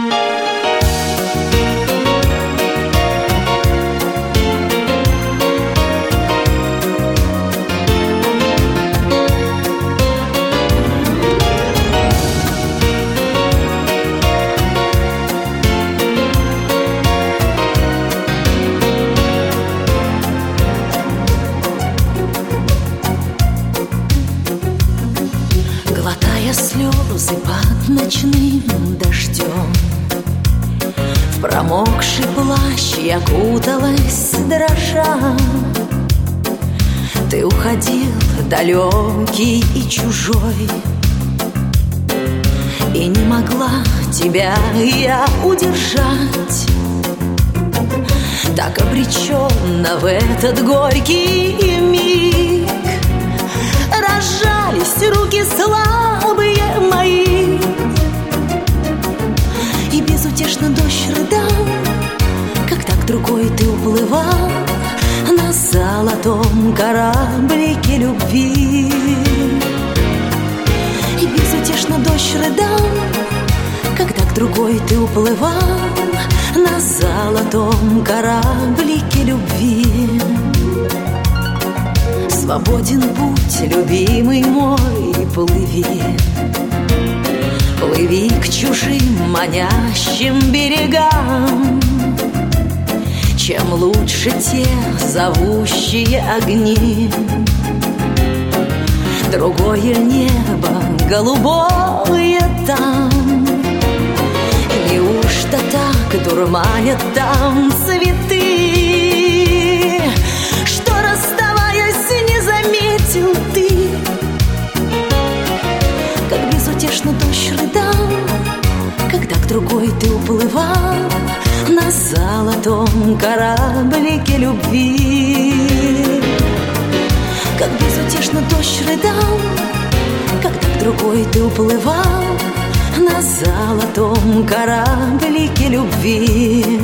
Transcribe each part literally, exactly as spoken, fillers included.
Слезы под ночным дождем, в промокший плащ я куталась дрожа. Ты уходил далекий и чужой, и не могла тебя я удержать. Так обреченно в этот горький миг разжались руки слабые мои, и безутешно дождь рыдал, когда к другой ты уплывал на золотом кораблике любви. И безутешно дождь рыдал, когда к другой ты уплывал на золотом кораблике любви. Свободен путь, любимый мой, плыви, плыви к чужим манящим берегам. Чем лучше те зовущие огни, другое небо голубое там. Неужто так дурманят там цветы, что, расставаясь, не заметил ты? Как безутешно дождь рыдал, когда к другой ты уплывал на золотом кораблике любви. Как безутешно дождь рыдал, когда к другой ты уплывал на золотом кораблике любви.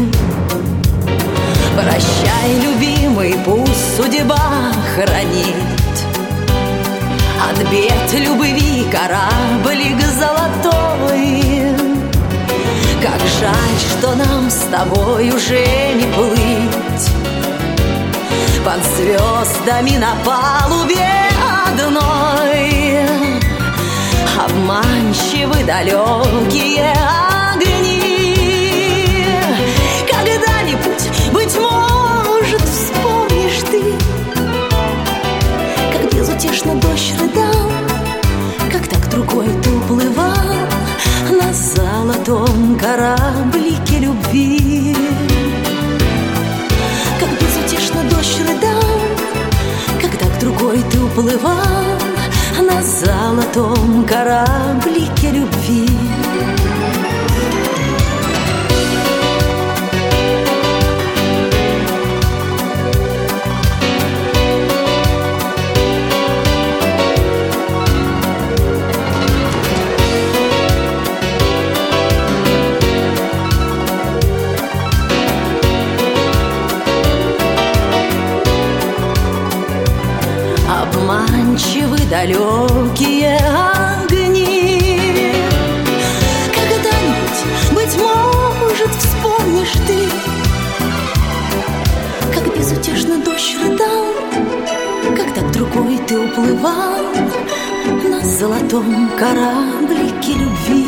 Прощай, любимый, пусть судьба хранит от бед любви кораблик золотой. Как жаль, что нам с тобой уже не плыть под звездами на палубе одной. Обманчивы далекие огни. Когда-нибудь, быть может, вспомнишь ты, как безутешно дождь рыдал, когда к другой ты уплывал на золотом кораблике любви. Как безутешно дождь рыдал, когда к другой ты уплывал на золотом кораблике любви. Обманчивы далекие огни. Когда-нибудь, быть может, вспомнишь ты, как безутешно дождь рыдал, когда к другой ты уплывал на золотом кораблике любви.